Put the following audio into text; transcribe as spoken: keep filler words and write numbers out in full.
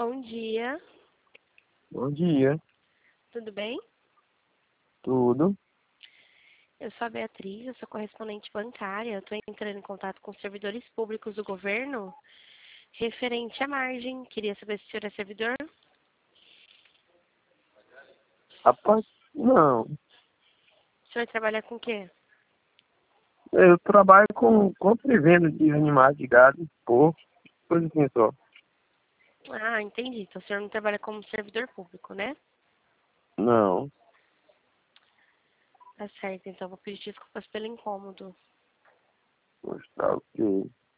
Bom dia, Bom dia, tudo bem? tudo. Eu sou a Beatriz, eu sou correspondente bancária. Eu estou entrando em contato com os servidores públicos do governo referente à margem. Queria saber se o senhor é servidor. Rapaz, não. O senhor trabalha com o quê? Eu trabalho com compra e venda de animais, de gado, porco, coisa assim só. Ah, entendi. Então o senhor não trabalha como servidor público, né? Não, Tá certo, então vou pedir desculpas pelo incômodo. pois tá ok.